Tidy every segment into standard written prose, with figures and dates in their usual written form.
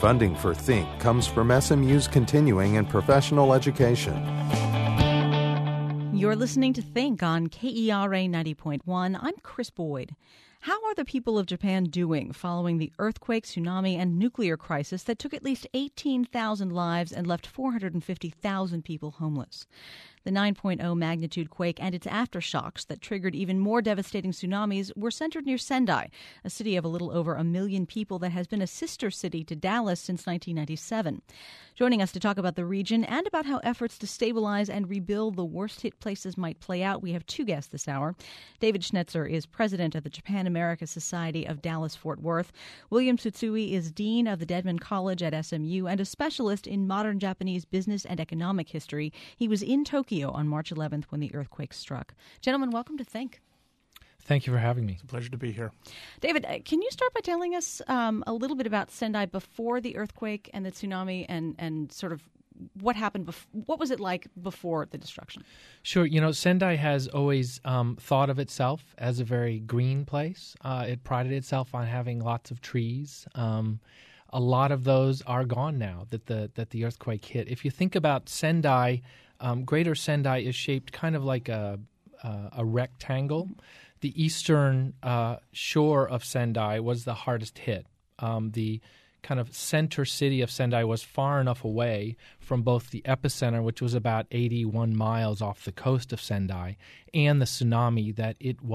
Funding for Think comes from SMU's continuing and professional education. You're listening to Think on KERA 90.1. I'm Chris Boyd. How are the people of Japan doing following the earthquake, tsunami, and nuclear crisis that took at least 18,000 lives and left 450,000 people homeless? The 9.0 magnitude quake and its aftershocks that triggered even more devastating tsunamis were centered near Sendai, a city of a little over 1 million people that has been a sister city to Dallas since 1997. Joining us to talk about the region and about how efforts to stabilize and rebuild the worst-hit places might play out, we have two guests this hour. David Schnetzer is president of the Japan America Society of Dallas-Fort Worth. William Tsutsui is dean of the Dedman College at SMU and a specialist in modern Japanese business and economic history. He was in Tokyo on March 11th when the earthquake struck. Gentlemen, welcome to Think. Thank you for having me. It's a pleasure to be here. David, can you start by telling us a little bit about Sendai before the earthquake and the tsunami and sort of what happened, what was it like before the destruction? Sure. You know, Sendai has always thought of itself as a very green place. It prided itself on having lots of trees. A lot of those are gone now that the earthquake hit. If you think about Sendai, Greater Sendai is shaped kind of like a rectangle. The eastern shore of Sendai was the hardest hit. The kind of center city of Sendai was far enough away from both the epicenter, which was about 81 miles off the coast of Sendai, and the tsunami that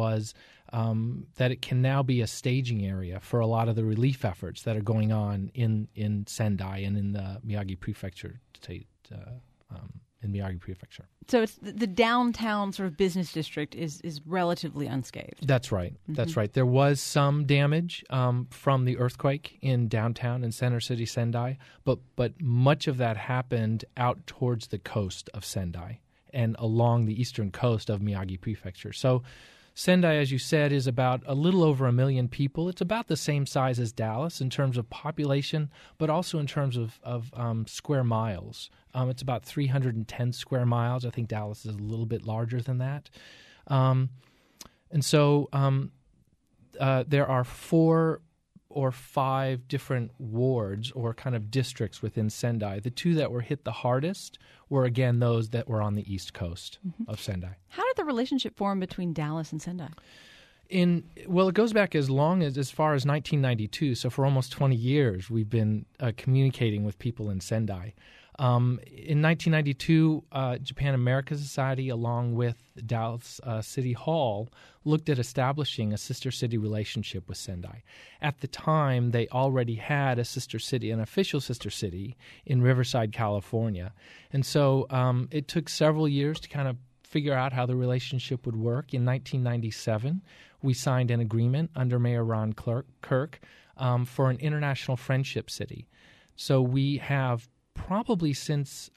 it can now be a staging area for a lot of the relief efforts that are going on in Sendai and in the Miyagi Prefecture state. In Miyagi Prefecture. So it's the downtown sort of business district is relatively unscathed. That's right. Mm-hmm. That's right. There was some damage from the earthquake in downtown and center city Sendai, but much of that happened out towards the coast of Sendai and along the eastern coast of Miyagi Prefecture. So Sendai, as you said, is about a little over 1 million people. It's about the same size as Dallas in terms of population, but also in terms of square miles. It's about 310 square miles. I think Dallas is a little bit larger than that. And so there are 4 or 5 different wards or kind of districts within Sendai. The 2 that were hit the hardest were, again, those that were on the east coast of Sendai. How did the relationship form between Dallas and Sendai? It goes back as far as 1992. So for almost 20 years, we've been communicating with people in Sendai. In 1992, Japan America Society, along with Dallas City Hall, looked at establishing a sister city relationship with Sendai. At the time, they already had a sister city, an official sister city, in Riverside, California. And so it took several years to kind of figure out how the relationship would work. In 1997, we signed an agreement under Mayor Ron Kirk for an international friendship city. So we have probably since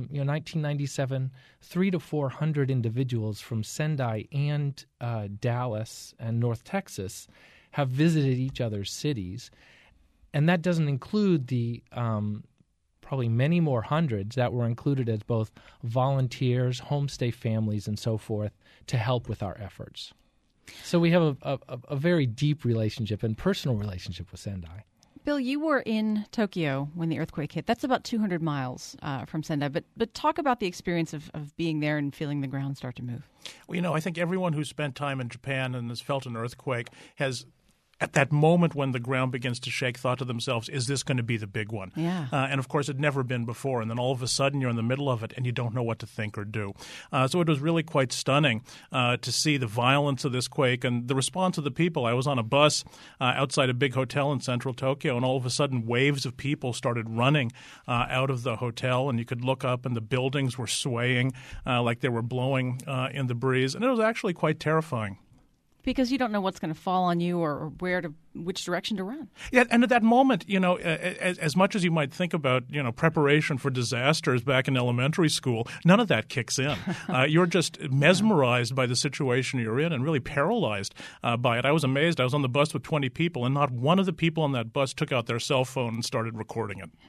1997, 300 to 400 individuals from Sendai and Dallas and North Texas have visited each other's cities, and that doesn't include the probably many more hundreds that were included as both volunteers, homestay families, and so forth to help with our efforts. So we have a very deep relationship and personal relationship with Sendai. Bill, you were in Tokyo when the earthquake hit. That's about 200 miles from Sendai. But talk about the experience of being there and feeling the ground start to move. Well, I think everyone who's spent time in Japan and has felt an earthquake has, at that moment when the ground begins to shake, thought to themselves, is this going to be the big one? Yeah. And, of course, it had never been before. And then all of a sudden you're in the middle of it and you don't know what to think or do. So it was really quite stunning to see the violence of this quake and the response of the people. I was on a bus outside a big hotel in central Tokyo, and all of a sudden waves of people started running out of the hotel, and you could look up and the buildings were swaying like they were blowing in the breeze. And it was actually quite terrifying. Because you don't know what's going to fall on you or which direction to run. Yeah, and at that moment, as much as you might think about, preparation for disasters back in elementary school, none of that kicks in. You're just mesmerized by the situation you're in and really paralyzed by it. I was amazed. I was on the bus with 20 people, and not one of the people on that bus took out their cell phone and started recording it.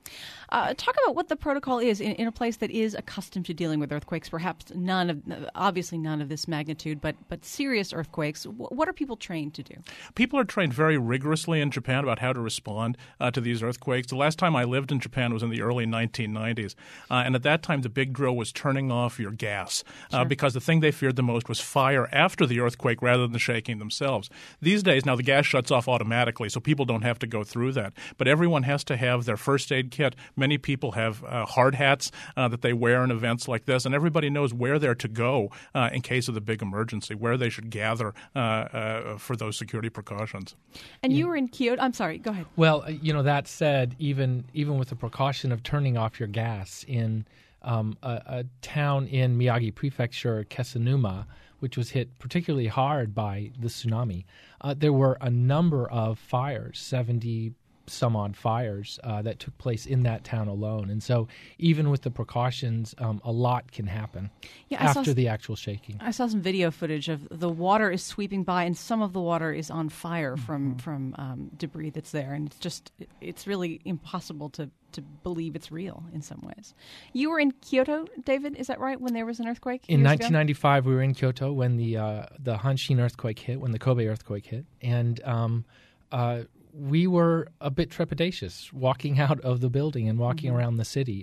Talk about what the protocol is in a place that is accustomed to dealing with earthquakes, perhaps obviously none of this magnitude, but serious earthquakes. What are people trained to do? People are trained very rigorously in Japan about how to respond to these earthquakes. The last time I lived in Japan was in the early 1990s, and at that time the big drill was turning off your gas because the thing they feared the most was fire after the earthquake rather than the shaking themselves. These days, now the gas shuts off automatically, so people don't have to go through that. But everyone has to have their first aid kit. Many people have hard hats that they wear in events like this, and everybody knows where they're to go in case of the big emergency, where they should gather for those security precautions. And you were in Kyoto. I'm sorry, go ahead. Well, that said, even with the precaution of turning off your gas in a town in Miyagi Prefecture, Kesunuma, which was hit particularly hard by the tsunami, there were a number of fires, 70 some odd fires that took place in that town alone. And so even with the precautions, a lot can happen after the actual shaking. I saw some video footage of the water is sweeping by, and some of the water is on fire from debris that's there. And it's really impossible to believe it's real in some ways. You were in Kyoto, David, is that right, when there was an earthquake? In 1995, we were in Kyoto when the Hanshin earthquake hit, when the Kobe earthquake hit. And we were a bit trepidatious walking out of the building and walking around the city.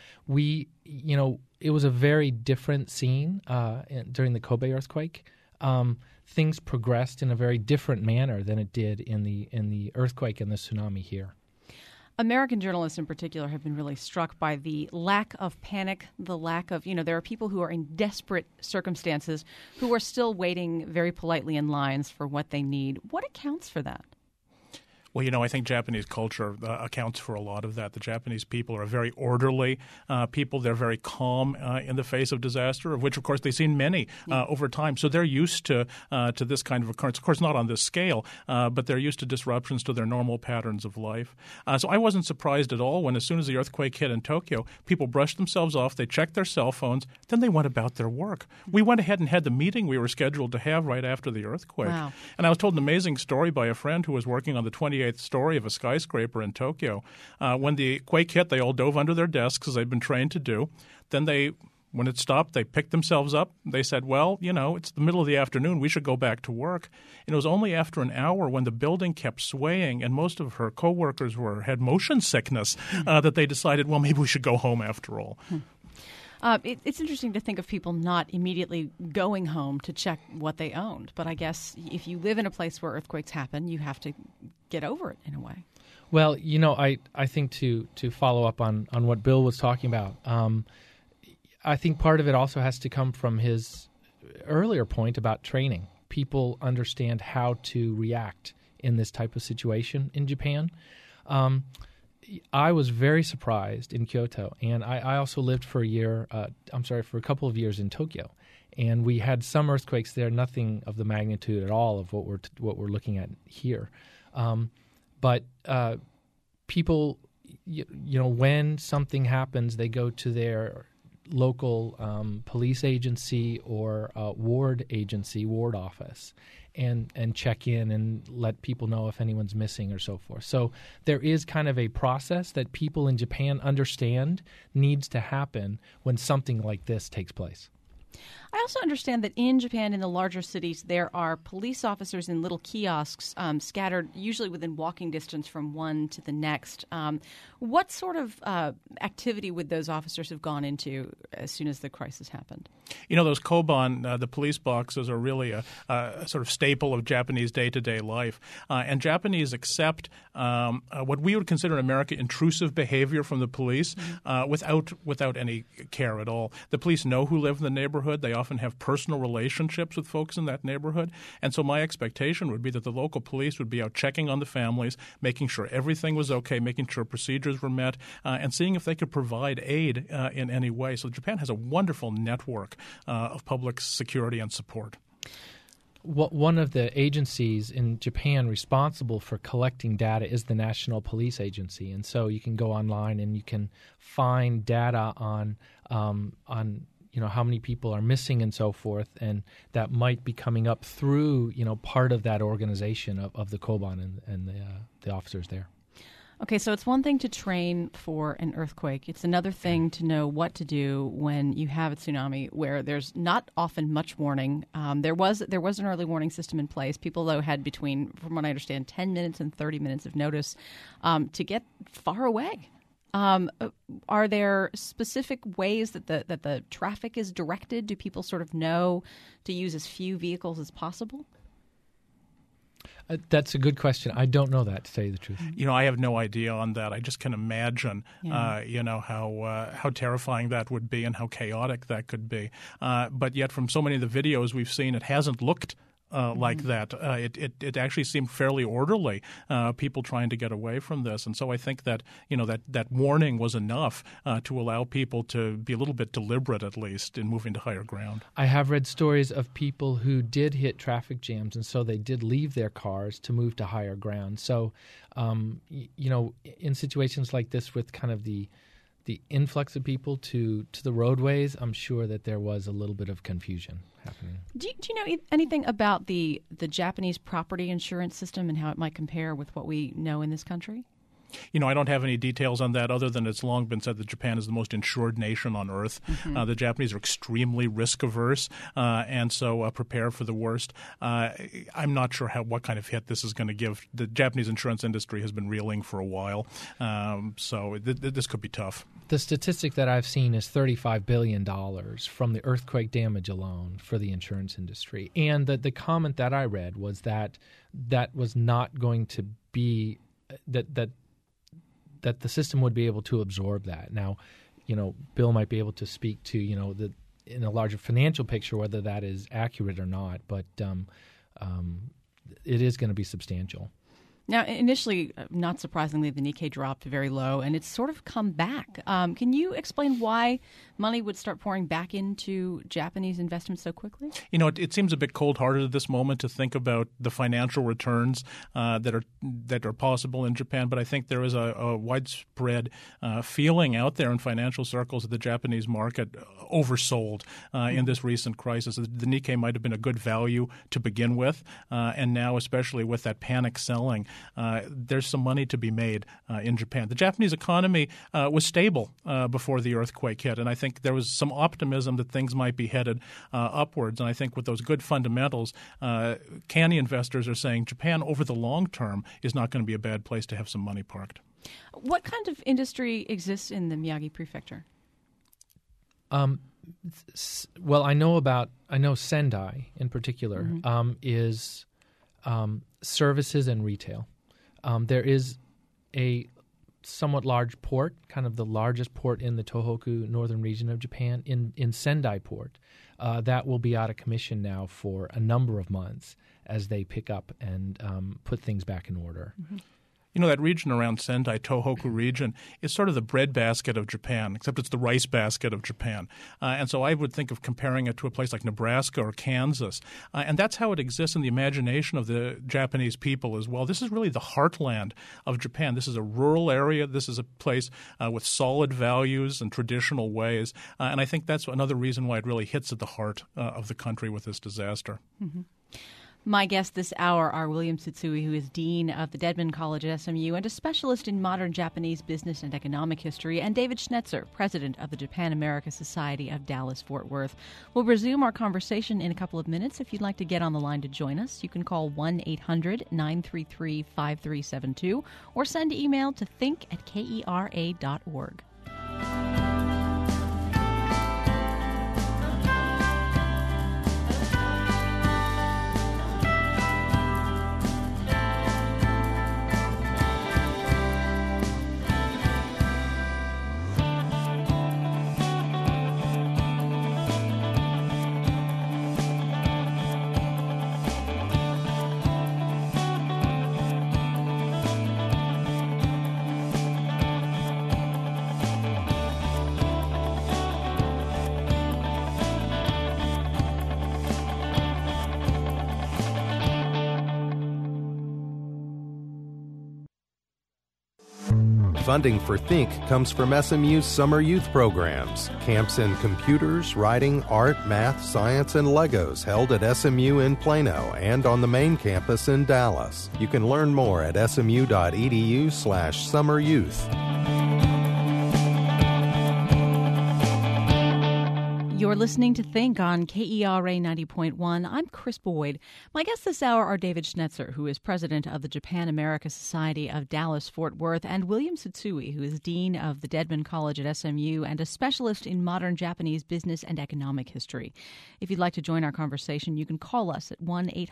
It was a very different scene during the Kobe earthquake. Things progressed in a very different manner than it did in the earthquake and the tsunami here. American journalists in particular have been really struck by the lack of panic, the lack of, there are people who are in desperate circumstances who are still waiting very politely in lines for what they need. What accounts for that? Well, I think Japanese culture accounts for a lot of that. The Japanese people are very orderly people. They're very calm in the face of disaster, of which, of course, they've seen many over time. So they're used to this kind of occurrence. Of course, not on this scale, but they're used to disruptions to their normal patterns of life. So I wasn't surprised at all when, as soon as the earthquake hit in Tokyo, people brushed themselves off, they checked their cell phones, then they went about their work. We went ahead and had the meeting we were scheduled to have right after the earthquake. Wow. And I was told an amazing story by a friend who was working on the 28th story of a skyscraper in Tokyo. When the quake hit, they all dove under their desks, as they've been trained to do. Then when it stopped, they picked themselves up. They said, well, it's the middle of the afternoon. We should go back to work. And it was only after an hour, when the building kept swaying and most of her coworkers had motion sickness, that they decided, well, maybe we should go home after all. It's interesting to think of people not immediately going home to check what they owned. But I guess if you live in a place where earthquakes happen, you have to get over it in a way. Well, I think to follow up on what Bill was talking about, I think part of it also has to come from his earlier point about training. People understand how to react in this type of situation in Japan. I was very surprised in Kyoto, and I also lived for a couple of years in Tokyo, and we had some earthquakes there, nothing of the magnitude at all of what we're looking at here. But people, when something happens, they go to their local police agency or ward office and check in and let people know if anyone's missing or so forth. So there is kind of a process that people in Japan understand needs to happen when something like this takes place. I also understand that in Japan, in the larger cities, there are police officers in little kiosks scattered, usually within walking distance from one to the next. What sort of activity would those officers have gone into as soon as the crisis happened? Those koban, the police boxes, are really a sort of staple of Japanese day-to-day life. And Japanese accept what we would consider in America intrusive behavior from the police without any care at all. The police know who live in the neighborhood. They often have personal relationships with folks in that neighborhood. And so my expectation would be that the local police would be out checking on the families, making sure everything was okay, making sure procedures were met, and seeing if they could provide aid in any way. So Japan has a wonderful network of public security and support. One of the agencies in Japan responsible for collecting data is the National Police Agency, and so you can go online and you can find data on how many people are missing and so forth, and that might be coming up through part of that organization of the Koban and the officers there. Okay, so it's one thing to train for an earthquake. It's another thing to know what to do when you have a tsunami where there's not often much warning. There was an early warning system in place. People, though, had between, from what I understand, 10 minutes and 30 minutes of notice to get far away. Are there specific ways that the traffic is directed? Do people sort of know to use as few vehicles as possible? That's a good question. I don't know that, to tell you the truth. I have no idea on that. I just can imagine, how terrifying that would be and how chaotic that could be. But yet, from so many of the videos we've seen, it hasn't looked like that. It actually seemed fairly orderly, people trying to get away from this. And so I think that, that warning was enough to allow people to be a little bit deliberate, at least, in moving to higher ground. I have read stories of people who did hit traffic jams, and so they did leave their cars to move to higher ground. So, in situations like this with kind of the influx of people to the roadways, I'm sure that there was a little bit of confusion happening. Do you know anything about the Japanese property insurance system and how it might compare with what we know in this country? I don't have any details on that other than it's long been said that Japan is the most insured nation on earth. Mm-hmm. The Japanese are extremely risk-averse and so prepare for the worst. I'm not sure what kind of hit this is going to give. The Japanese insurance industry has been reeling for a while, so this could be tough. The statistic that I've seen is $35 billion from the earthquake damage alone for the insurance industry. And the comment that I read was that was not going to be that the system would be able to absorb that. Now, Bill might be able to speak to, in a larger financial picture, whether that is accurate or not, but it is going to be substantial. Now, initially, not surprisingly, the Nikkei dropped very low, and it's sort of come back. Can you explain why money would start pouring back into Japanese investments so quickly? It seems a bit cold-hearted at this moment to think about the financial returns that are possible in Japan, but I think there is a widespread feeling out there in financial circles that the Japanese market oversold in this recent crisis. The Nikkei might have been a good value to begin with, and now, especially with that panic selling, there's some money to be made in Japan. The Japanese economy was stable before the earthquake hit, and I think there was some optimism that things might be headed upwards. And I think with those good fundamentals, canny investors are saying Japan over the long term is not going to be a bad place to have some money parked. What kind of industry exists in the Miyagi Prefecture? Well, I know Sendai in particular is services and retail. There is a somewhat large port, kind of the largest port in the Tohoku northern region of Japan, in Sendai Port. That will be out of commission now for a number of months as they pick up and put things back in order. Mm-hmm. That region around Sendai, Tohoku region, is sort of the breadbasket of Japan, except it's the rice basket of Japan. And so I would think of comparing it to a place like Nebraska or Kansas. And that's how it exists in the imagination of the Japanese people as well. This is really the heartland of Japan. This is a rural area. This is a place with solid values and traditional ways. And I think that's another reason why it really hits at the heart of the country with this disaster. Mm-hmm. My guests this hour are William Tsutsui, who is Dean of the Dedman College at SMU and a specialist in modern Japanese business and economic history, and David Schnetzer, president of the Japan-America Society of Dallas-Fort Worth. We'll resume our conversation in a couple of minutes. If you'd like to get on the line to join us, you can call 1-800-933-5372 or send email to think@kera.org. Funding for Think comes from SMU's summer youth programs, camps in computers, writing, art, math, science, and Legos held at SMU in Plano and on the main campus in Dallas. You can learn more at smu.edu/summeryouth. You're listening to Think on KERA 90.1. I'm Chris Boyd. My guests this hour are David Schnetzer, who is president of the Japan America Society of Dallas-Fort Worth, and William Tsutsui, who is dean of the Dedman College at SMU and a specialist in modern Japanese business and economic history. If you'd like to join our conversation, you can call us at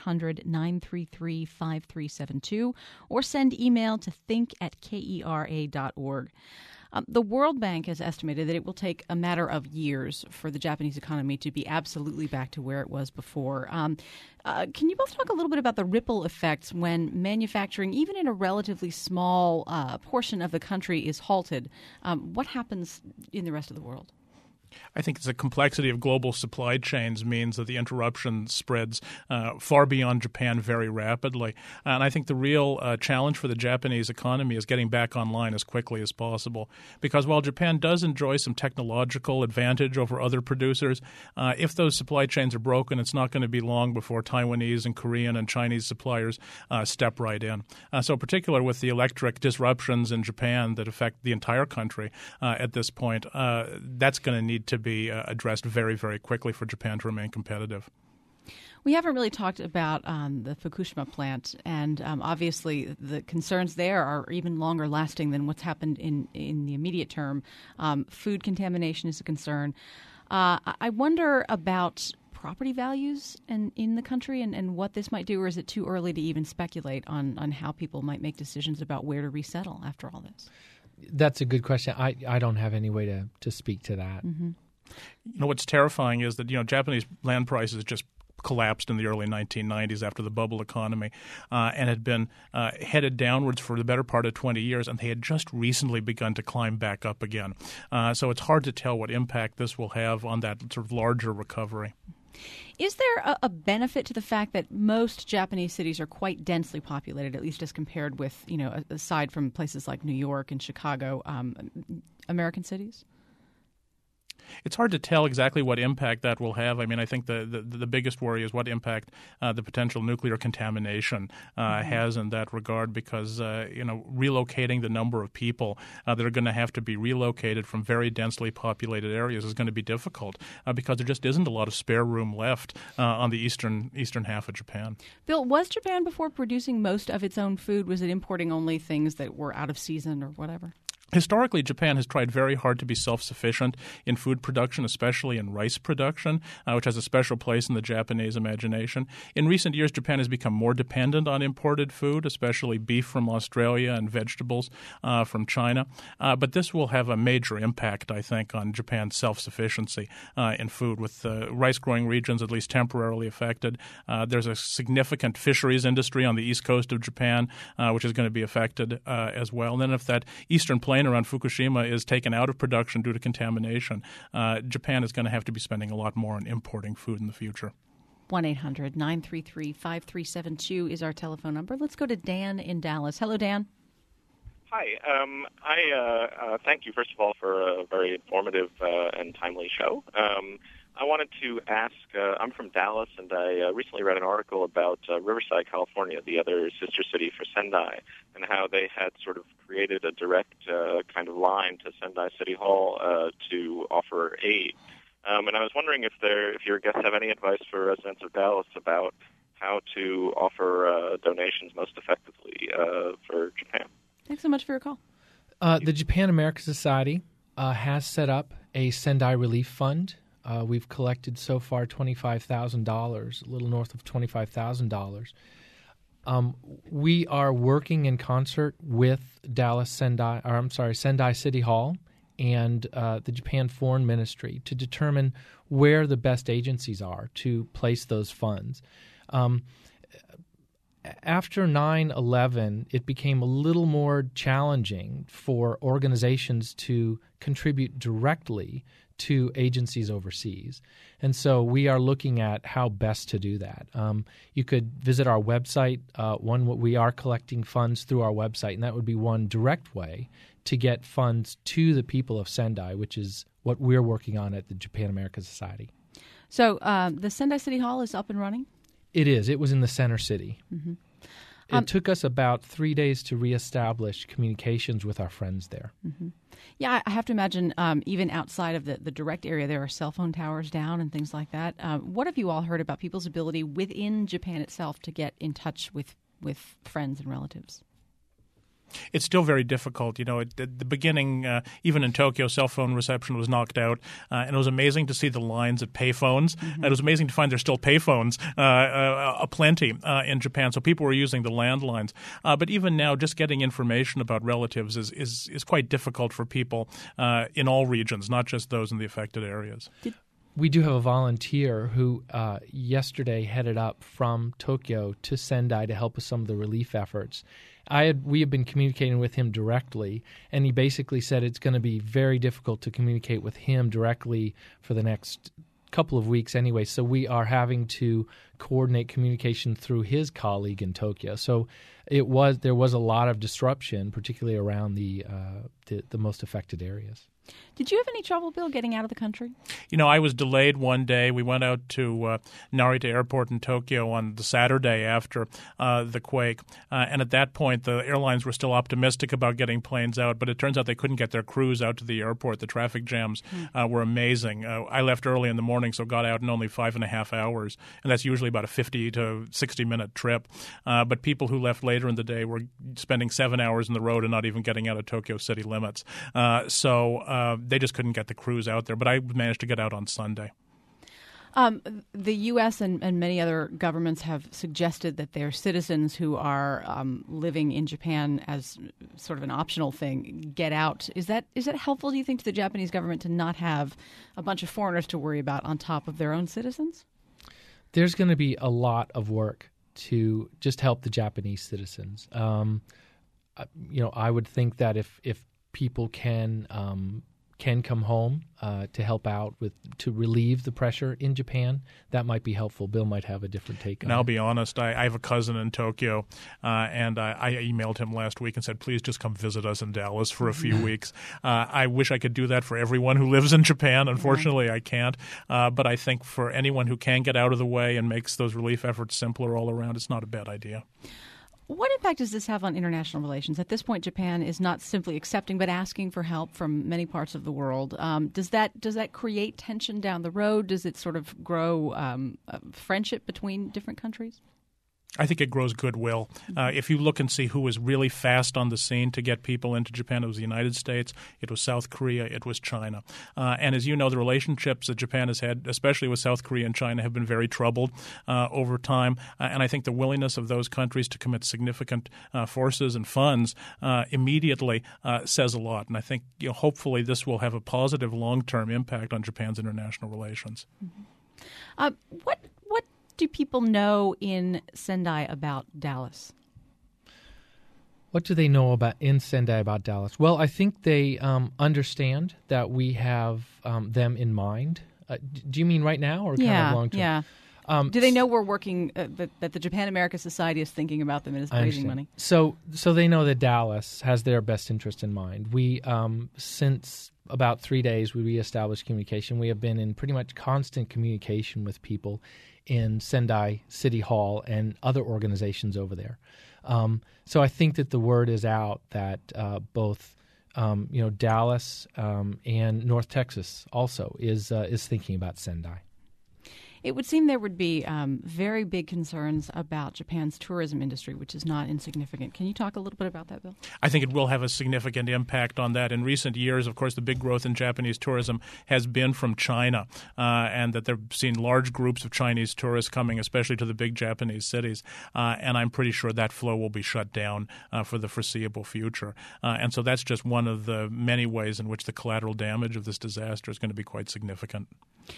1-800-933-5372 or send email to think@kera.org. The World Bank has estimated that it will take a matter of years for the Japanese economy to be absolutely back to where it was before. Can you both talk a little bit about the ripple effects when manufacturing, even in a relatively small portion of the country, is halted? What happens in the rest of the world? I think the complexity of global supply chains means that the interruption spreads far beyond Japan very rapidly. And I think the real challenge for the Japanese economy is getting back online as quickly as possible. Because while Japan does enjoy some technological advantage over other producers, if those supply chains are broken, it's not going to be long before Taiwanese and Korean and Chinese suppliers step right in. So particularly with the electric disruptions in Japan that affect the entire country at this point, that's going to need to be addressed very, very quickly for Japan to remain competitive. We haven't really talked about the Fukushima plant, and obviously the concerns there are even longer lasting than what's happened in the immediate term. Food contamination is a concern. I wonder about property values in the country and what this might do, or is it too early to even speculate on how people might make decisions about where to resettle after all this? That's a good question. I don't have any way to speak to that. Mm-hmm. You know, what's terrifying is that, Japanese land prices just collapsed in the early 1990s after the bubble economy and had been headed downwards for the better part of 20 years, and they had just recently begun to climb back up again. So it's hard to tell what impact this will have on that sort of larger recovery. Is there a benefit to the fact that most Japanese cities are quite densely populated, at least as compared with, aside from places like New York and Chicago, American cities? It's hard to tell exactly what impact that will have. I mean, I think the biggest worry is what impact the potential nuclear contamination has in that regard, because relocating the number of people that are going to have to be relocated from very densely populated areas is going to be difficult because there just isn't a lot of spare room left on the eastern half of Japan. Bill, was Japan before producing most of its own food? Was it importing only things that were out of season or whatever? Historically, Japan has tried very hard to be self-sufficient in food production, especially in rice production, which has a special place in the Japanese imagination. In recent years, Japan has become more dependent on imported food, especially beef from Australia and vegetables from China. But this will have a major impact, I think, on Japan's self-sufficiency in food, with rice-growing regions at least temporarily affected. There's a significant fisheries industry on the east coast of Japan, which is going to be affected as well. And then if that eastern plain around Fukushima is taken out of production due to contamination, Japan is going to have to be spending a lot more on importing food in the future. 1-800-933-5372 is our telephone number. Let's go to Dan in Dallas. Hello, Dan. Hi. I thank you, first of all, for a very informative and timely show. I wanted to ask, I'm from Dallas, and I recently read an article about Riverside, California, the other sister city for Sendai, and how they had sort of created a direct kind of line to Sendai City Hall to offer aid. And I was wondering if your guests have any advice for residents of Dallas about how to offer donations most effectively for Japan. Thanks so much for your call. The Japan America Society has set up a Sendai Relief Fund. We've collected so far $25,000, a little north of $25,000. We are working in concert with Sendai City Hall and the Japan Foreign Ministry to determine where the best agencies are to place those funds. After 9/11, it became a little more challenging for organizations to contribute directly to agencies overseas. And so we are looking at how best to do that. You could visit our website. We are collecting funds through our website, and that would be one direct way to get funds to the people of Sendai, which is what we're working on at the Japan America Society. So the Sendai City Hall is up and running? It is. It was in the center city. Mm-hmm. It took us about 3 days to reestablish communications with our friends there. Mm-hmm. Yeah, I have to imagine even outside of the direct area, there are cell phone towers down and things like that. What have you all heard about people's ability within Japan itself to get in touch with friends and relatives? It's still very difficult. At the beginning, even in Tokyo, cell phone reception was knocked out, and it was amazing to see the lines at payphones. Mm-hmm. It was amazing to find there's still payphones aplenty in Japan, so people were using the landlines. But even now, just getting information about relatives is quite difficult for people in all regions, not just those in the affected areas. We do have a volunteer who yesterday headed up from Tokyo to Sendai to help with some of the relief efforts. We have been communicating with him directly, and he basically said it's going to be very difficult to communicate with him directly for the next couple of weeks anyway. So we are having to coordinate communication through his colleague in Tokyo. So there was a lot of disruption, particularly around the most affected areas. Did you have any trouble, Bill, getting out of the country? I was delayed one day. We went out to Narita Airport in Tokyo on the Saturday after the quake. And at that point, the airlines were still optimistic about getting planes out, but it turns out they couldn't get their crews out to the airport. The traffic jams were amazing. I left early in the morning, so got out in only 5.5 hours. And that's usually about a 50 to 60-minute trip. But people who left later in the day were spending 7 hours on the road and not even getting out of Tokyo city limits. So they just couldn't get the crews out there, but I managed to get out on Sunday. The U.S. and many other governments have suggested that their citizens who are living in Japan as sort of an optional thing get out. Is that helpful, do you think, to the Japanese government to not have a bunch of foreigners to worry about on top of their own citizens? There's going to be a lot of work to just help the Japanese citizens. I would think that if people can come home to help out to relieve the pressure in Japan, that might be helpful. Bill might have a different take on it. And I'll be honest, I have a cousin in Tokyo, and I emailed him last week and said, please just come visit us in Dallas for a few weeks. I wish I could do that for everyone who lives in Japan. Unfortunately, I can't. But I think for anyone who can get out of the way and makes those relief efforts simpler all around, it's not a bad idea. What impact does this have on international relations? At this point, Japan is not simply accepting but asking for help from many parts of the world. Does that create tension down the road? Does it sort of grow friendship between different countries? I think it grows goodwill. If you look and see who was really fast on the scene to get people into Japan, it was the United States, it was South Korea, it was China. And as you know, the relationships that Japan has had, especially with South Korea and China, have been very troubled over time. And I think the willingness of those countries to commit significant forces and funds immediately says a lot. And I think hopefully this will have a positive long-term impact on Japan's international relations. Mm-hmm. What do people know in Sendai about Dallas? What do they know in Sendai about Dallas? Well, I think they understand that we have them in mind. Do you mean right now or kind of long term? Yeah. Do they know we're working, that the Japan America Society is thinking about them and is raising money? So they know that Dallas has their best interest in mind. We, since about 3 days, we reestablished communication. We have been in pretty much constant communication with people in Sendai City Hall and other organizations over there. So I think that the word is out that both Dallas and North Texas also is thinking about Sendai. It would seem there would be very big concerns about Japan's tourism industry, which is not insignificant. Can you talk a little bit about that, Bill? I think it will have a significant impact on that. In recent years, of course, the big growth in Japanese tourism has been from China, and that they've seen large groups of Chinese tourists coming, especially to the big Japanese cities. And I'm pretty sure that flow will be shut down for the foreseeable future. And so that's just one of the many ways in which the collateral damage of this disaster is going to be quite significant.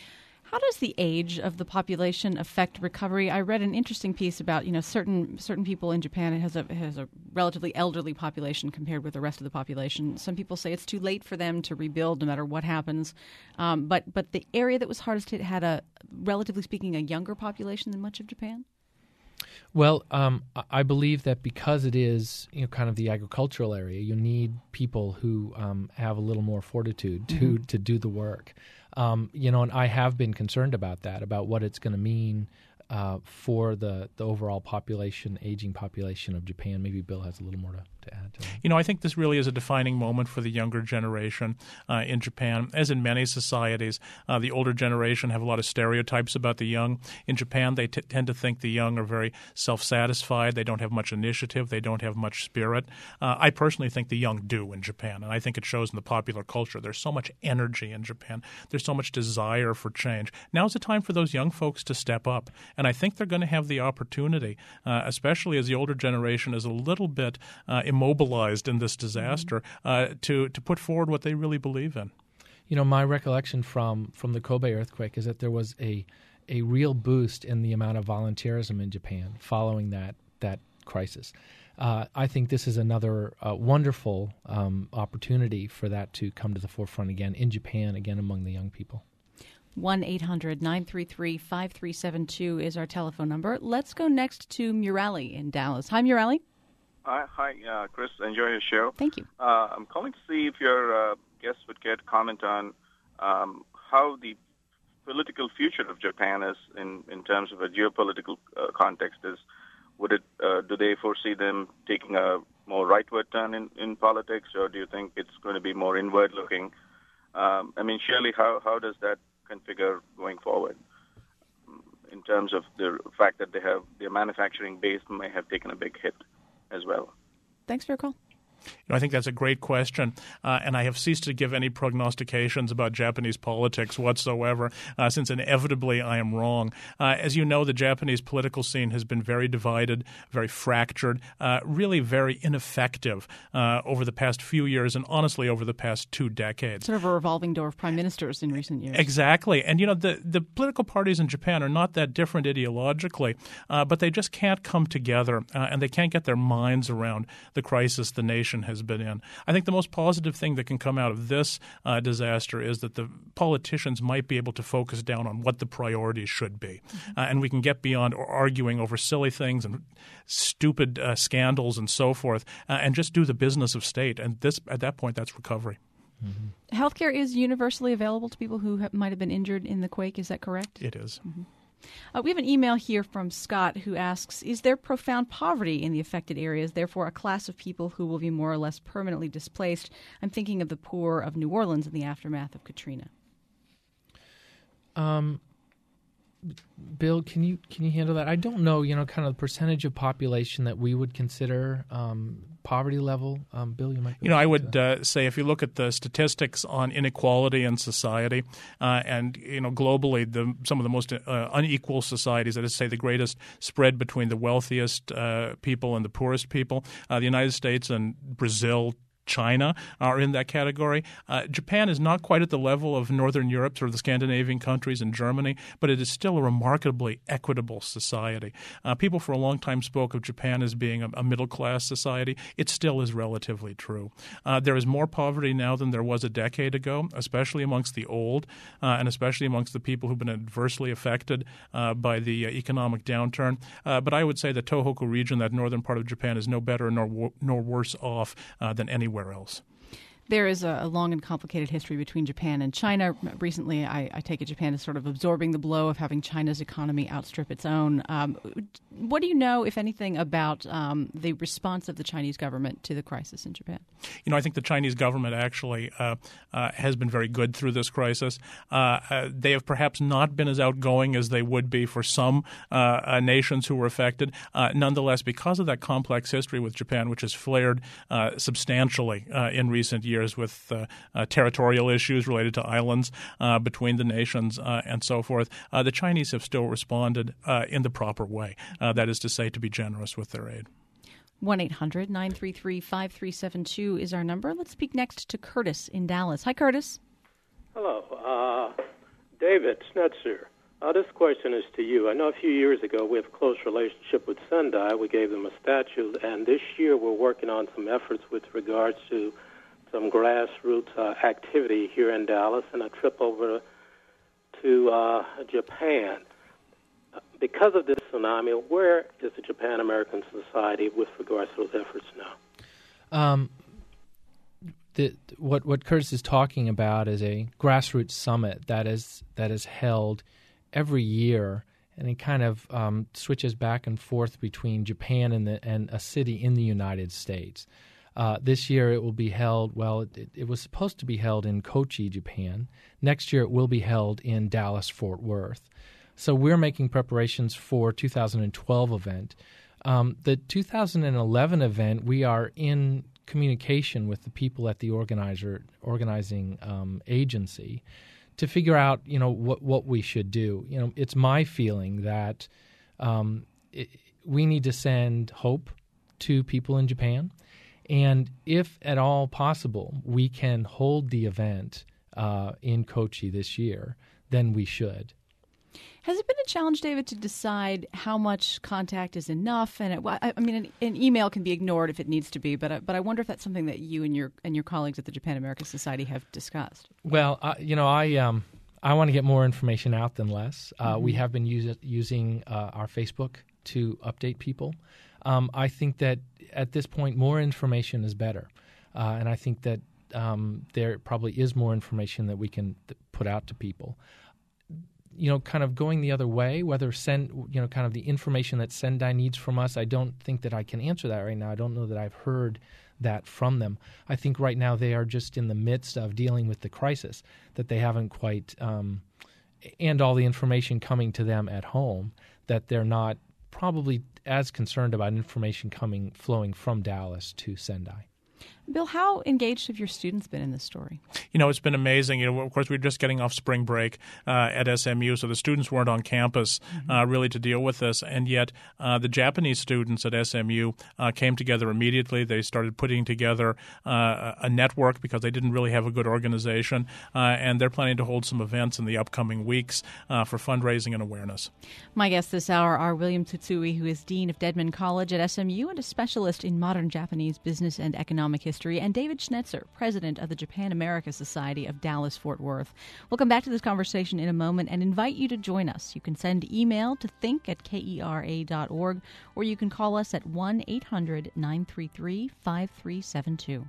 How does the age of the population affect recovery? I read an interesting piece about certain people in Japan. It has a relatively elderly population compared with the rest of the population. Some people say it's too late for them to rebuild no matter what happens. But the area that was hardest hit had relatively speaking, a younger population than much of Japan. Well, I believe that because it is kind of the agricultural area, you need people who have a little more fortitude to do the work. And I have been concerned about that, about what it's going to mean for the overall population, aging population of Japan. Maybe Bill has a little more to add to that. I think this really is a defining moment for the younger generation in Japan. As in many societies, the older generation have a lot of stereotypes about the young. In Japan, they tend to think the young are very self-satisfied. They don't have much initiative. They don't have much spirit. I personally think the young do in Japan, and I think it shows in the popular culture. There's so much energy in Japan. There's so much desire for change. Now's the time for those young folks to step up, and I think they're going to have the opportunity, especially as the older generation is a little bit immobilized in this disaster, to put forward what they really believe in. My recollection from the Kobe earthquake is that there was a real boost in the amount of volunteerism in Japan following that crisis. I think this is another wonderful opportunity for that to come to the forefront again in Japan, again among the young people. 1-800-933-5372 is our telephone number. Let's go next to Murali in Dallas. Hi, Murali. Hi, Chris. Enjoy your show. Thank you. I'm calling to see if your guest would care to comment on how the political future of Japan is in terms of a geopolitical context. Do they foresee them taking a more rightward turn in politics, or do you think it's going to be more inward-looking? Surely, how does that configure going forward in terms of the fact that their manufacturing base may have taken a big hit as well? Thanks for your call. I think that's a great question, and I have ceased to give any prognostications about Japanese politics whatsoever, since inevitably I am wrong. As you know, the Japanese political scene has been very divided, very fractured, really very ineffective over the past few years, and honestly over the past 2 decades. Sort of a revolving door of prime ministers in recent years. Exactly. And, the political parties in Japan are not that different ideologically, but they just can't come together, and they can't get their minds around the crisis the nation has been in. I think the most positive thing that can come out of this disaster is that the politicians might be able to focus down on what the priorities should be. And we can get beyond arguing over silly things and stupid scandals and so forth, and just do the business of state. And at that point, that's recovery. Mm-hmm. Healthcare is universally available to people who might have been injured in the quake. Is that correct? It is. Mm-hmm. We have an email here from Scott who asks, is there profound poverty in the affected areas, therefore a class of people who will be more or less permanently displaced? I'm thinking of the poor of New Orleans in the aftermath of Katrina. Bill, can you handle that? I don't know, kind of the percentage of population that we would consider poverty level. Bill, you might. I would say if you look at the statistics on inequality in society, and globally, some of the most unequal societies, that is, say, the greatest spread between the wealthiest people and the poorest people, the United States and Brazil, China are in that category. Japan is not quite at the level of Northern Europe, sort of the Scandinavian countries and Germany, but it is still a remarkably equitable society. People for a long time spoke of Japan as being a middle-class society. It still is relatively true. There is more poverty now than there was a decade ago, especially amongst the old, and especially amongst the people who've been adversely affected by the economic downturn. But I would say the Tohoku region, that northern part of Japan, is no better nor worse off than anywhere else. There is a long and complicated history between Japan and China. Recently, I take it Japan is sort of absorbing the blow of having China's economy outstrip its own. What do you know, if anything, about the response of the Chinese government to the crisis in Japan? I think the Chinese government actually has been very good through this crisis. They have perhaps not been as outgoing as they would be for some nations who were affected. Nonetheless, because of that complex history with Japan, which has flared substantially in recent years with territorial issues related to islands between the nations and so forth, the Chinese have still responded in the proper way. That is to say, to be generous with their aid. 1-800-933-5372 is our number. Let's speak next to Curtis in Dallas. Hi, Curtis. Hello. David Schnetzer, this question is to you. I know a few years ago we have a close relationship with Sendai. We gave them a statue, and this year we're working on some efforts with regards to some grassroots activity here in Dallas and a trip over to Japan. Because of this tsunami, where is the Japan American Society with regards to those efforts now? What Curtis is talking about is a grassroots summit that is held every year, and it kind of switches back and forth between Japan and a city in the United States. This year it will be held, it was supposed to be held in Kochi, Japan. Next year it will be held in Dallas-Fort Worth. So we're making preparations for 2012 event. The 2011 event, we are in communication with the people at the organizing agency to figure out, what we should do. It's my feeling that we need to send hope to people in Japan, and if at all possible, we can hold the event in Kochi this year, then we should. Has it been a challenge, David, to decide how much contact is enough? And an email can be ignored if it needs to be, but I wonder if that's something that you and your colleagues at the Japan American Society have discussed. Well, I want to get more information out than less. We have been using our Facebook to update people. I think that at this point, more information is better, and I think that there probably is more information that we can put out to people. Kind of going the other way, whether kind of the information that Sendai needs from us, I don't think that I can answer that right now. I don't know that I've heard that from them. I think right now they are just in the midst of dealing with the crisis, that they haven't quite, and all the information coming to them at home, that they're not probably as concerned about information flowing from Dallas to Sendai. Bill, how engaged have your students been in this story? It's been amazing. Of course, we're just getting off spring break at SMU, so the students weren't on campus really to deal with this. And yet the Japanese students at SMU came together immediately. They started putting together a network because they didn't really have a good organization. And they're planning to hold some events in the upcoming weeks for fundraising and awareness. My guests this hour are William Tsutsui, who is Dean of Dedman College at SMU and a specialist in modern Japanese business and economic history, and David Schnetzer, president of the Japan America Society of Dallas-Fort Worth. We'll come back to this conversation in a moment and invite you to join us. You can send email to think@kera.org, or you can call us at 1-800-933-5372.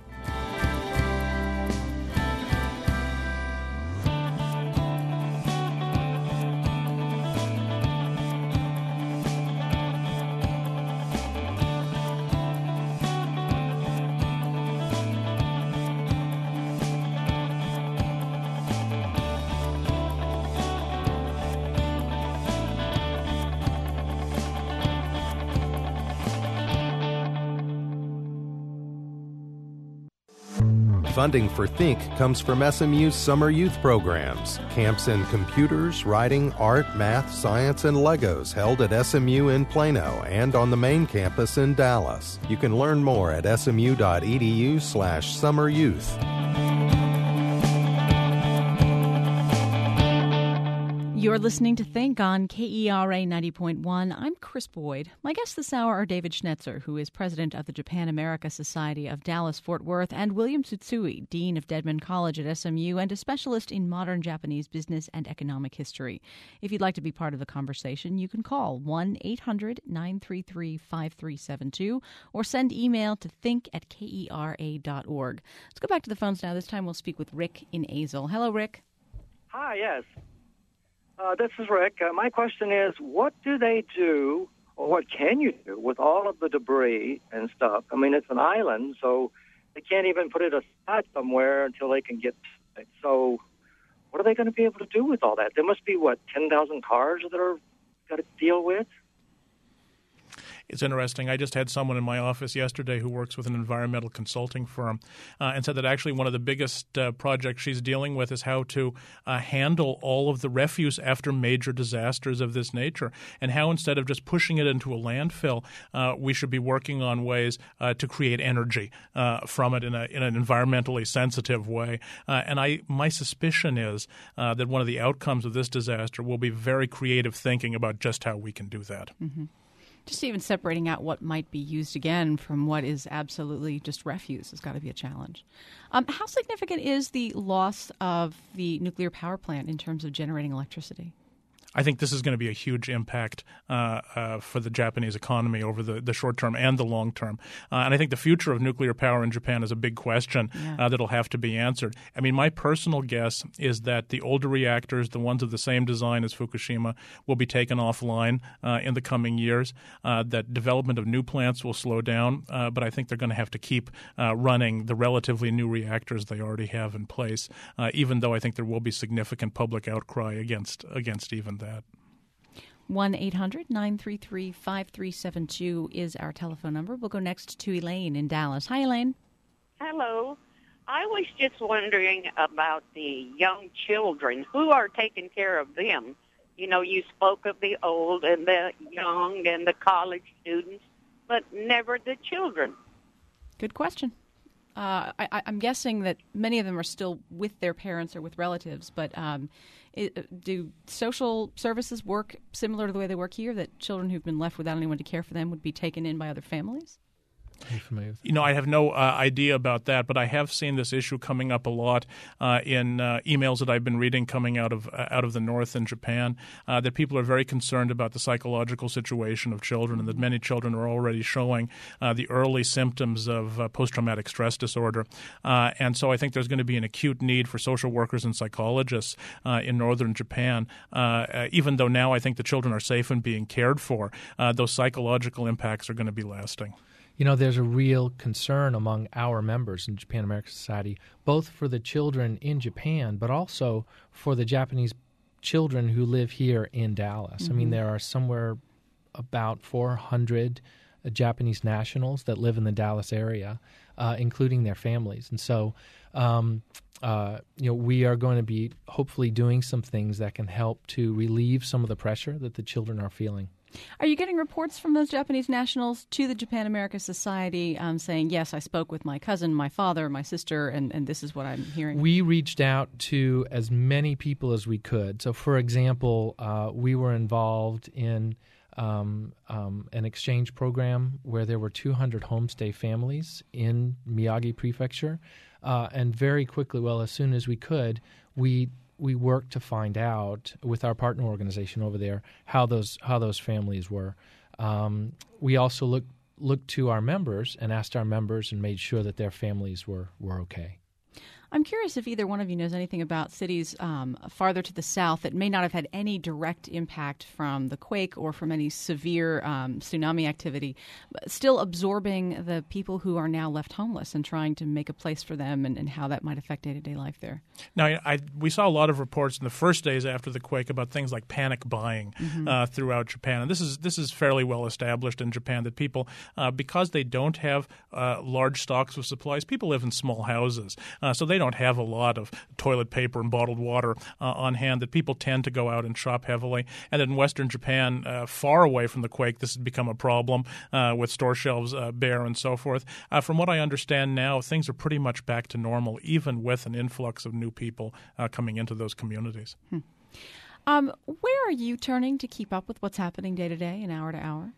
Funding for Think comes from SMU's summer youth programs, camps in computers, writing, art, math, science, and Legos held at SMU in Plano and on the main campus in Dallas. You can learn more at smu.edu/summeryouth. You're listening to Think on KERA 90.1. I'm Chris Boyd. My guests this hour are David Schnetzer, who is president of the Japan America Society of Dallas-Fort Worth, and William Tsutsui, dean of Dedman College at SMU and a specialist in modern Japanese business and economic history. If you'd like to be part of the conversation, you can call 1-800-933-5372 or send email to think@kera.org. Let's go back to the phones now. This time we'll speak with Rick in Azle. Hello, Rick. Hi, yes. This is Rick. My question is, what do they do, or what can you do with all of the debris and stuff? I mean, it's an island, so they can't even put it aside somewhere until they can get to it. So what are they going to be able to do with all that? There must be, 10,000 cars that are got to deal with? It's interesting. I just had someone in my office yesterday who works with an environmental consulting firm and said that actually one of the biggest projects she's dealing with is how to handle all of the refuse after major disasters of this nature, and how instead of just pushing it into a landfill, we should be working on ways to create energy from it in an environmentally sensitive way. And my suspicion is that one of the outcomes of this disaster will be very creative thinking about just how we can do that. Mm-hmm. Just even separating out what might be used again from what is absolutely just refuse has got to be a challenge. How significant is the loss of the nuclear power plant in terms of generating electricity? I think this is going to be a huge impact for the Japanese economy over the short term and the long term. And I think the future of nuclear power in Japan is a big question that'll have to be answered. I mean, my personal guess is that the older reactors, the ones of the same design as Fukushima, will be taken offline in the coming years, that development of new plants will slow down, but I think they're going to have to keep running the relatively new reactors they already have in place, even though I think there will be significant public outcry against even that. 1-800-933-5372 is our telephone number. We'll go next to Elaine in Dallas. Hi, Elaine. Hello. I was just wondering about the young children. Who are taking care of them? You know, you spoke of the old and the young and the college students, but never the children. Good question. I'm guessing that many of them are still with their parents or with relatives, but do social services work similar to the way they work here, that children who've been left without anyone to care for them would be taken in by other families? Are you familiar with that? You know, I have no idea about that, but I have seen this issue coming up a lot in emails that I've been reading coming out of the north in Japan, that people are very concerned about the psychological situation of children, and that many children are already showing the early symptoms of post-traumatic stress disorder. And so I think there's going to be an acute need for social workers and psychologists in northern Japan. Even though now I think the children are safe and being cared for, those psychological impacts are going to be lasting. You know, there's a real concern among our members in Japan American Society, both for the children in Japan, but also for the Japanese children who live here in Dallas. Mm-hmm. I mean, there are somewhere about 400 Japanese nationals that live in the Dallas area, including their families. And so, we are going to be hopefully doing some things that can help to relieve some of the pressure that the children are feeling. Are you getting reports from those Japanese nationals to the Japan America Society saying, yes, I spoke with my cousin, my father, my sister, and this is what I'm hearing? We reached out to as many people as we could. So, for example, we were involved in an exchange program where there were 200 homestay families in Miyagi Prefecture. And very quickly, as soon as we could, we worked to find out with our partner organization over there how those families were. We also looked to our members and asked our members and made sure that their families were okay. I'm curious if either one of you knows anything about cities farther to the south that may not have had any direct impact from the quake or from any severe tsunami activity, but still absorbing the people who are now left homeless and trying to make a place for them, and how that might affect day-to-day life there. Now, we saw a lot of reports in the first days after the quake about things like panic buying throughout Japan. And this is fairly well established in Japan, that people, because they don't have large stocks of supplies, people live in small houses. So they don't have a lot of toilet paper and bottled water on hand, that people tend to go out and shop heavily. And in Western Japan, far away from the quake, this has become a problem with store shelves bare and so forth. From what I understand now, things are pretty much back to normal, even with an influx of new people coming into those communities. Where are you turning to keep up with what's happening day to day and hour to hour?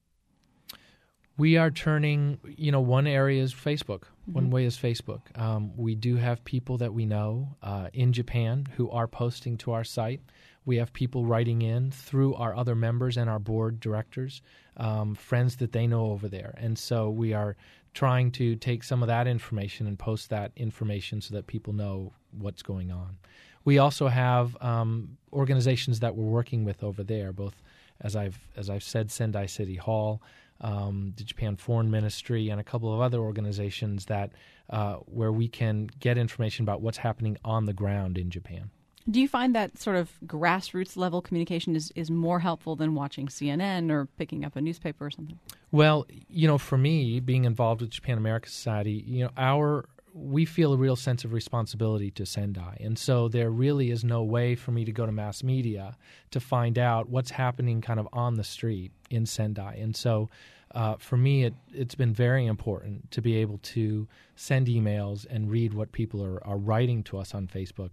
We are turning, one area is Facebook. Mm-hmm. One way is Facebook. We do have people that we know in Japan who are posting to our site. We have people writing in through our other members and our board directors, friends that they know over there. And so we are trying to take some of that information and post that information so that people know what's going on. We also have organizations that we're working with over there, both, as I've said, Sendai City Hall, the Japan Foreign Ministry, and a couple of other organizations that where we can get information about what's happening on the ground in Japan. Do you find that sort of grassroots level communication is more helpful than watching CNN or picking up a newspaper or something? Well, for me, being involved with Japan America Society, we feel a real sense of responsibility to Sendai. And so there really is no way for me to go to mass media to find out what's happening kind of on the street in Sendai. And so for me, it's been very important to be able to send emails and read what people are writing to us on Facebook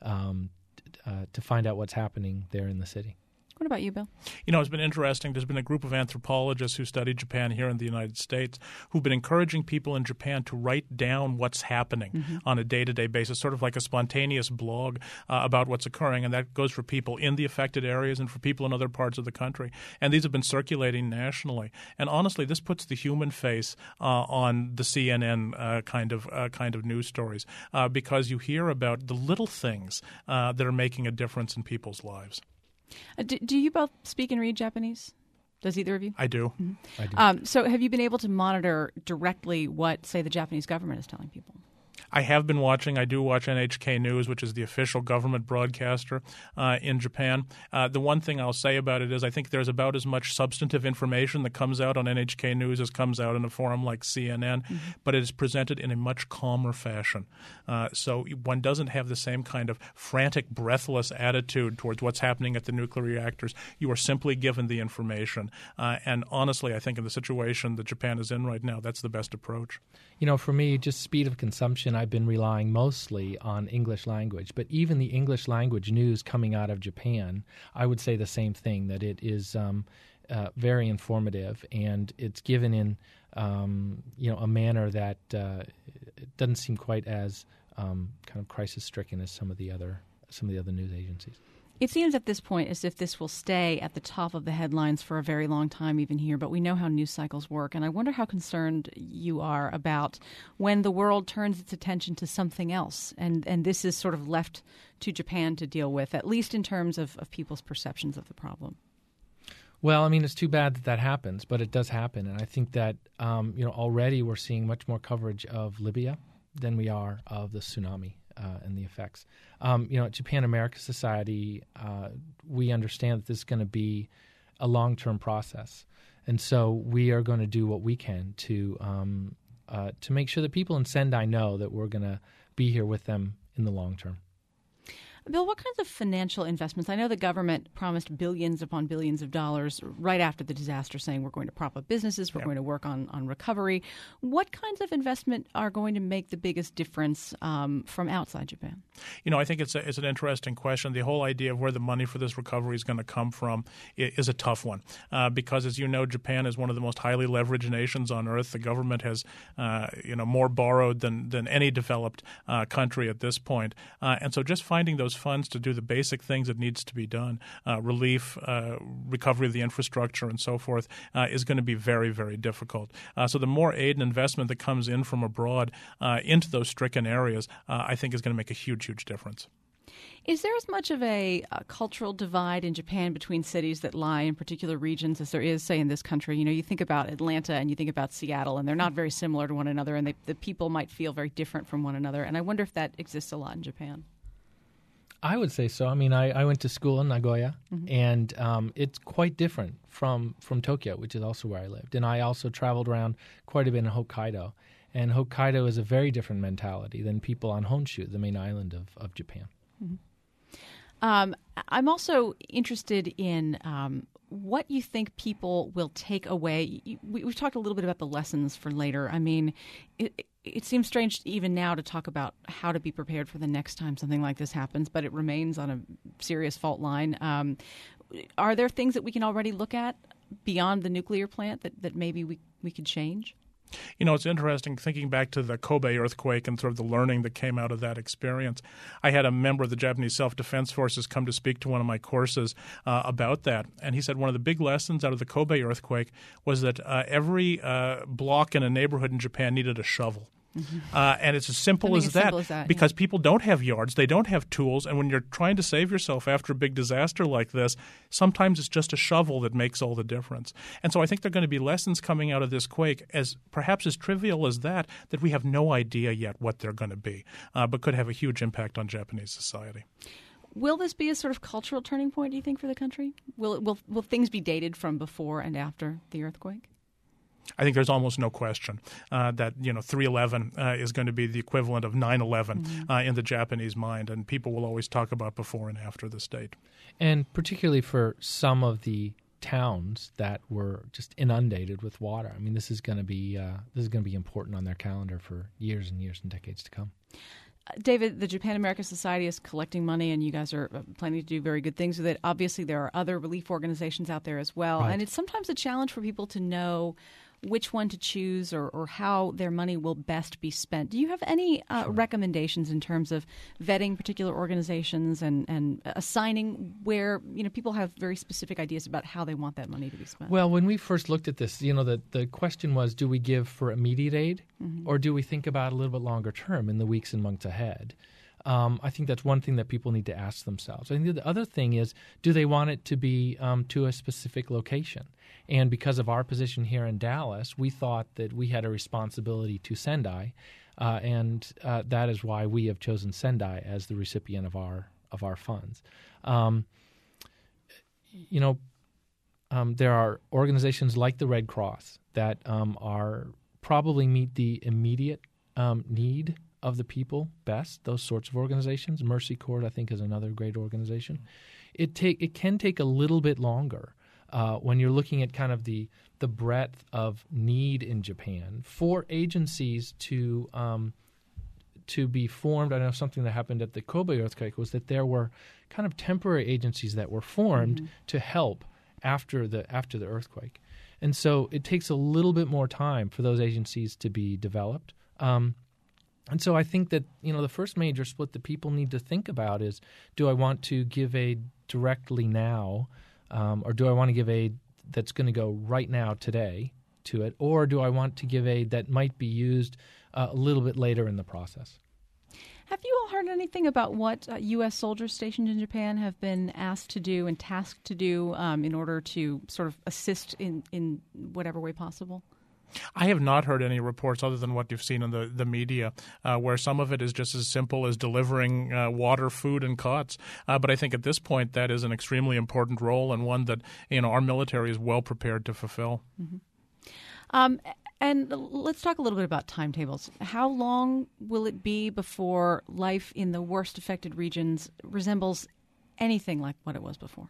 to find out what's happening there in the city. What about you, Bill? It's been interesting. There's been a group of anthropologists who studied Japan here in the United States who've been encouraging people in Japan to write down what's happening on a day-to-day basis, sort of like a spontaneous blog about what's occurring. And that goes for people in the affected areas and for people in other parts of the country. And these have been circulating nationally. And honestly, this puts the human face on the CNN kind of news stories because you hear about the little things that are making a difference in people's lives. Do you both speak and read Japanese? Does either of you? I do. Mm-hmm. I do. So have you been able to monitor directly what, say, the Japanese government is telling people? I have been watching. I do watch NHK News, which is the official government broadcaster in Japan. The one thing I'll say about it is I think there's about as much substantive information that comes out on NHK News as comes out in a forum like CNN, but it is presented in a much calmer fashion. So one doesn't have the same kind of frantic, breathless attitude towards what's happening at the nuclear reactors. You are simply given the information. And honestly, I think in the situation that Japan is in right now, that's the best approach. For me, just speed of consumption, I've been relying mostly on English language. But even the English language news coming out of Japan, I would say the same thing, that it is very informative, and it's given in a manner that doesn't seem quite as kind of crisis-stricken as some of the other news agencies. It seems at this point as if this will stay at the top of the headlines for a very long time even here, but we know how news cycles work, and I wonder how concerned you are about when the world turns its attention to something else, and this is sort of left to Japan to deal with, at least in terms of people's perceptions of the problem. Well, I mean, it's too bad that happens, but it does happen, and I think that already we're seeing much more coverage of Libya than we are of the tsunami. And the effects. At Japan America Society, we understand that this is going to be a long-term process, and so we are going to do what we can to make sure that people in Sendai know that we're going to be here with them in the long term. Bill, what kinds of financial investments? I know the government promised billions upon billions of dollars right after the disaster, saying we're going to prop up businesses, we're going to work on recovery. What kinds of investment are going to make the biggest difference from outside Japan? I think it's an interesting question. The whole idea of where the money for this recovery is going to come from is a tough one because, as you know, Japan is one of the most highly leveraged nations on earth. The government has more borrowed than any developed country at this point. And so just finding those funds to do the basic things that needs to be done, relief, recovery of the infrastructure, and so forth, is going to be very, very difficult. So the more aid and investment that comes in from abroad into those stricken areas, I think is going to make a huge, huge difference. Is there as much of a cultural divide in Japan between cities that lie in particular regions as there is, say, in this country? You think about Atlanta and you think about Seattle, and they're not very similar to one another, and the people might feel very different from one another. And I wonder if that exists a lot in Japan. I would say so. I mean, I went to school in Nagoya, and it's quite different from Tokyo, which is also where I lived. And I also traveled around quite a bit in Hokkaido. And Hokkaido is a very different mentality than people on Honshu, the main island of Japan. I'm also interested in what you think people will take away. We've talked a little bit about the lessons for later. I mean, it seems strange even now to talk about how to be prepared for the next time something like this happens, but it remains on a serious fault line. Are there things that we can already look at beyond the nuclear plant that maybe we could change? It's interesting thinking back to the Kobe earthquake and sort of the learning that came out of that experience. I had a member of the Japanese Self-Defense Forces come to speak to one of my courses about that, and he said one of the big lessons out of the Kobe earthquake was that every block in a neighborhood in Japan needed a shovel. And it's as simple as that because people don't have yards, they don't have tools, and when you're trying to save yourself after a big disaster like this, sometimes it's just a shovel that makes all the difference. And so I think there are going to be lessons coming out of this quake, as perhaps as trivial as that we have no idea yet what they're going to be, but could have a huge impact on Japanese society. Will this be a sort of cultural turning point, do you think, for the country? Will things be dated from before and after the earthquake? I think there's almost no question that 3/11 is going to be the equivalent of 9/11 in the Japanese mind, and people will always talk about before and after this date. And particularly for some of the towns that were just inundated with water. I mean, this is going to be important on their calendar for years and years and decades to come. David, the Japan America Society is collecting money, and you guys are planning to do very good things with it. Obviously, there are other relief organizations out there as well, and it's sometimes a challenge for people to know which one to choose or how their money will best be spent. Do you have any recommendations in terms of vetting particular organizations and assigning where people have very specific ideas about how they want that money to be spent? Well, when we first looked at this, the question was, do we give for immediate aid or do we think about a little bit longer term in the weeks and months ahead? I think that's one thing that people need to ask themselves. I think the other thing is, do they want it to be to a specific location? And because of our position here in Dallas, we thought that we had a responsibility to Sendai, and that is why we have chosen Sendai as the recipient of our funds. There are organizations like the Red Cross that are probably meet the immediate need of the people best. Those sorts of organizations. Mercy Corps, I think, is another great organization. It can take a little bit longer when you're looking at kind of the breadth of need in Japan for agencies to be formed. I know something that happened at the Kobe earthquake was that there were kind of temporary agencies that were formed to help after the earthquake, and so it takes a little bit more time for those agencies to be developed. And so I think that the first major split that people need to think about is: do I want to give aid directly now, or do I want to give aid that's going to go right now today to it, or do I want to give aid that might be used a little bit later in the process? Have you all heard anything about what U.S. soldiers stationed in Japan have been asked to do and tasked to do in order to sort of assist in whatever way possible? I have not heard any reports other than what you've seen in the media, where some of it is just as simple as delivering water, food, and cots. But I think at this point that is an extremely important role and one that our military is well prepared to fulfill. And let's talk a little bit about timetables. How long will it be before life in the worst affected regions resembles anything like what it was before?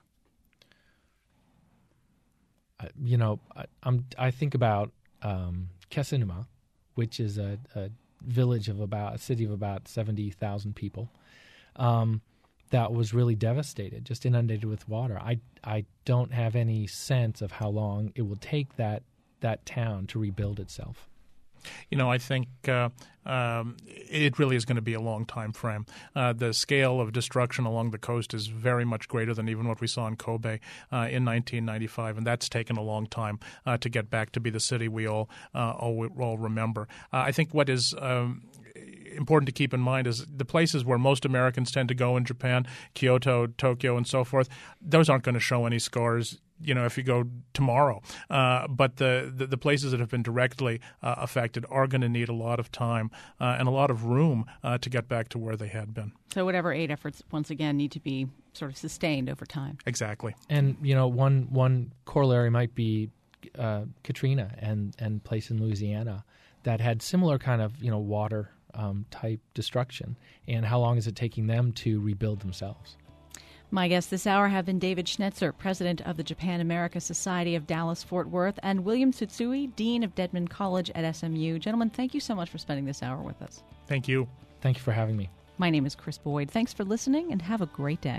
I think about Kesennuma, which is a village of a city of about 70,000 people, that was really devastated, just inundated with water. I don't have any sense of how long it will take that town to rebuild itself. I think it really is going to be a long time frame. The scale of destruction along the coast is very much greater than even what we saw in Kobe in 1995, and that's taken a long time to get back to be the city we all remember. I think what is important to keep in mind is the places where most Americans tend to go in Japan, Kyoto, Tokyo, and so forth, those aren't going to show any scars if you go tomorrow. But the places that have been directly affected are going to need a lot of time and a lot of room to get back to where they had been. So whatever aid efforts, once again, need to be sort of sustained over time. Exactly. And, one corollary might be Katrina and place in Louisiana that had similar kind of, water type destruction. And how long is it taking them to rebuild themselves? My guests this hour have been David Schnetzer, president of the Japan America Society of Dallas-Fort Worth, and William Tsutsui, dean of Dedman College at SMU. Gentlemen, thank you so much for spending this hour with us. Thank you. Thank you for having me. My name is Chris Boyd. Thanks for listening, and have a great day.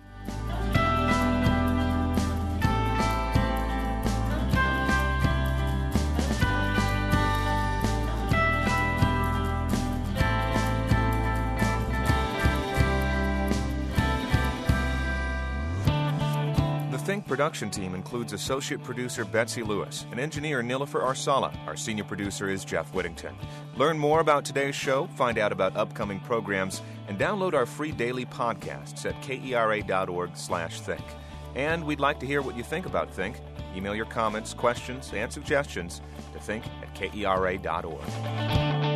The Think production team includes associate producer Betsy Lewis and engineer Nilofer Arsala. Our senior producer is Jeff Whittington. Learn more about today's show, find out about upcoming programs, and download our free daily podcasts at kera.org/think. And we'd like to hear what you think about Think. Email your comments, questions, and suggestions to think@kera.org.